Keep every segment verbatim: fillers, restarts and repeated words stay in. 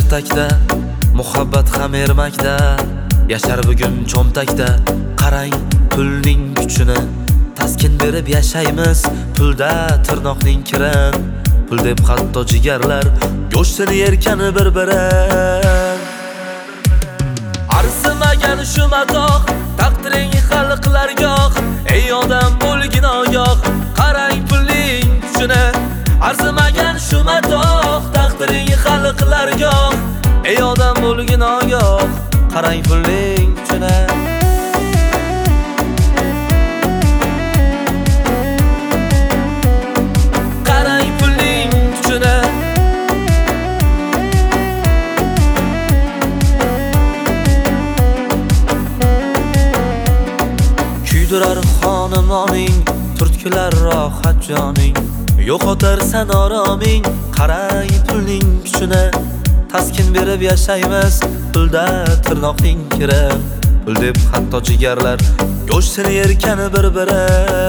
cho'ntakda, muhabbat ham ermakda, yashar bugun cho'ntakda. Qarang pulning kuchini, taskin berib yashaymiz pulda tirnoqning kirin. Pul deb hatto jigarlar go'shtini yerkani bir-biri. Arzimagan shu matoh, taqdiring xalqlar goh. Ey odam bo'lgin ogoh, qarang pulning kuchini. Arzimagan shu matoh, taqdiring xalqlar goh. Ey odam bo'lgin ogoh, qarang pulning kuchini. Qarang pulning kuchini. Kuydirar xonimoning, turtkilar rohat joning. Yo'qotar san oroming, qarang pulning kuchini. Taskin berib yashaymiz pulda tirnoqning kirin. Pul deb hatto jigarlar go'shtini yerkani bir-biri.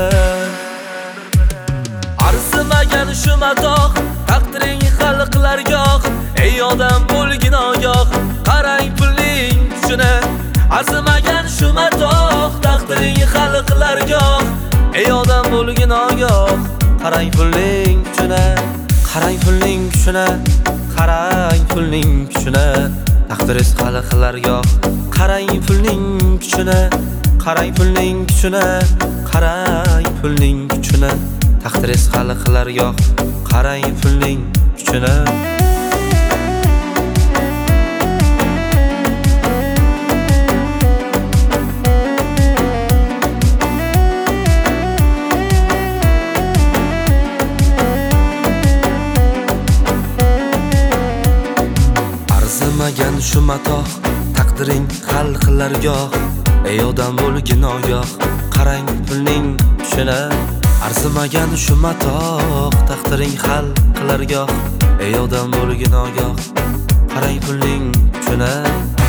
Arzimagan shu matoh, taqdiring xalqlar goh. Ey odam bo'lgin ogoh, qarang pulning kuchini. Arzimagan shu matoh, taqdiring xalqlar goh. Ey odam bo'lgin ogoh, qarang pulning kuchini. Qarang pulning kuchini. Qarang pulning kuchini. Taqdiringiz xalqlar goh. Qarang pulning kuchini. Qarang pulning kuchini. Qarang pulning kuchini. Taqdiringiz xalqlar goh. Qarang pulning kuchini. Arzimagan shu matoh, taqdiring xalqlar goh. Ey odam bo'lgin ogoh, qarang pulning kuchini. Arzimagan shu matoh, taqdiring xalqlar goh. Ey odam bo'lgin ogoh, qarang pulning kuchini.